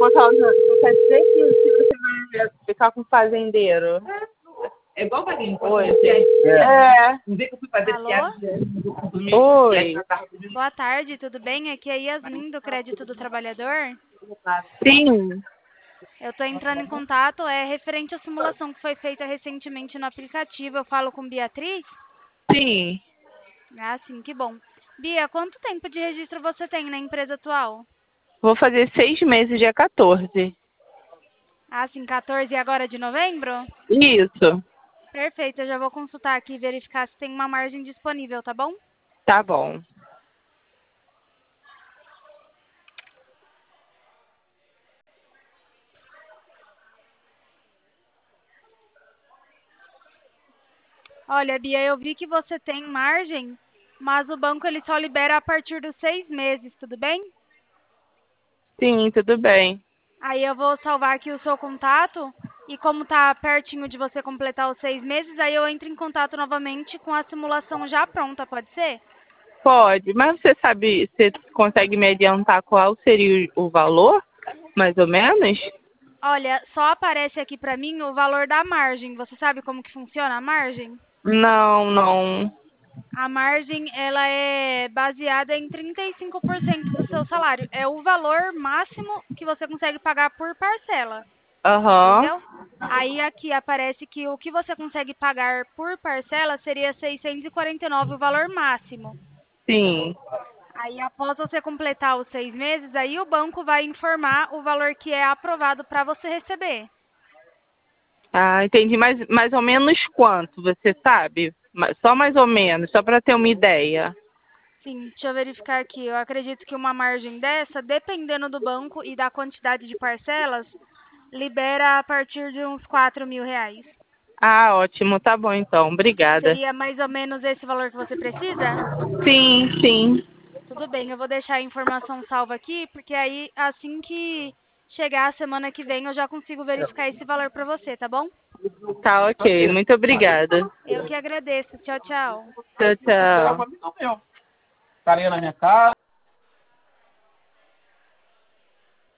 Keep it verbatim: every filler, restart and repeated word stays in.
por causa, não quer dizer que você vai ficar com o fazendeiro. É igual pra mim. Oi. É. Não vê que eu fui fazer Alô? piada. Oi. Boa tarde, tudo bem? Aqui é a Yasmin do Crédito do Trabalhador. Sim. Eu estou entrando em contato, é referente à simulação que foi feita recentemente no aplicativo. Eu falo com Beatriz? Sim. Ah, sim, que bom. Bia, quanto tempo de registro você tem na empresa atual? Vou fazer seis meses, dia quatorze. Ah, sim, quatorze e agora de novembro? Isso. Perfeito, eu já vou consultar aqui e verificar se tem uma margem disponível, tá bom? Tá bom. Olha, Bia, eu vi que você tem margem, mas o banco ele só libera a partir dos seis meses, tudo bem? Sim, tudo bem. Aí eu vou salvar aqui o seu contato e como tá pertinho de você completar os seis meses, aí eu entro em contato novamente com a simulação já pronta, pode ser? Pode, mas você sabe, você consegue me adiantar qual seria o valor, mais ou menos? Olha, só aparece aqui pra mim o valor da margem. Você sabe como que funciona a margem? Não, não. A margem, ela é baseada em trinta e cinco por cento do seu salário. É o valor máximo que você consegue pagar por parcela, Aham. entendeu? Aí aqui aparece que o que você consegue pagar por parcela seria seiscentos e quarenta e nove o valor máximo. Sim. Aí após você completar os seis meses, aí o banco vai informar o valor que é aprovado para você receber. Ah, entendi. Mais, mais ou menos quanto, você sabe? Ma- Só mais ou menos, só para ter uma ideia. Sim, deixa eu verificar aqui. Eu acredito que uma margem dessa, dependendo do banco e da quantidade de parcelas, libera a partir de uns quatro mil reais. Ah, ótimo. Tá bom, então. Obrigada. Seria mais ou menos esse valor que você precisa? Sim, sim. Tudo bem, eu vou deixar a informação salva aqui, porque aí assim que chegar a semana que vem eu já consigo verificar esse valor para você, tá bom? Tá ok. Muito obrigada. Eu que agradeço. Tchau, tchau. Tchau, tchau. Carinha na minha cara.